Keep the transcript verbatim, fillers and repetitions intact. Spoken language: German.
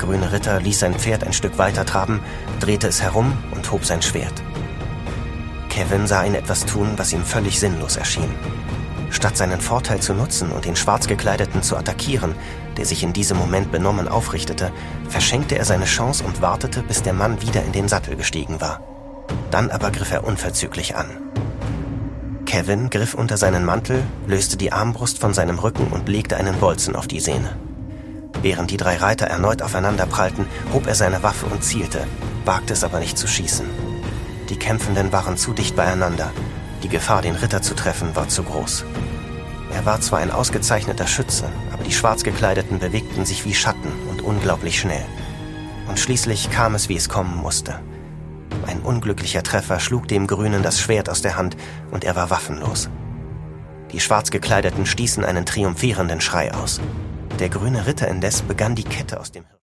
grüne Ritter ließ sein Pferd ein Stück weiter traben, drehte es herum und hob sein Schwert. Kevin sah ihn etwas tun, was ihm völlig sinnlos erschien. Statt seinen Vorteil zu nutzen und den Schwarzgekleideten zu attackieren, der sich in diesem Moment benommen aufrichtete, verschenkte er seine Chance und wartete, bis der Mann wieder in den Sattel gestiegen war. Dann aber griff er unverzüglich an. Kevin griff unter seinen Mantel, löste die Armbrust von seinem Rücken und legte einen Bolzen auf die Sehne. Während die drei Reiter erneut aufeinander prallten, hob er seine Waffe und zielte, wagte es aber nicht zu schießen. Die Kämpfenden waren zu dicht beieinander. Die Gefahr, den Ritter zu treffen, war zu groß. Er war zwar ein ausgezeichneter Schütze, aber die Schwarzgekleideten bewegten sich wie Schatten und unglaublich schnell. Und schließlich kam es, wie es kommen musste. Ein unglücklicher Treffer schlug dem Grünen das Schwert aus der Hand und er war waffenlos. Die Schwarzgekleideten stießen einen triumphierenden Schrei aus. Der grüne Ritter indes begann die Kette aus dem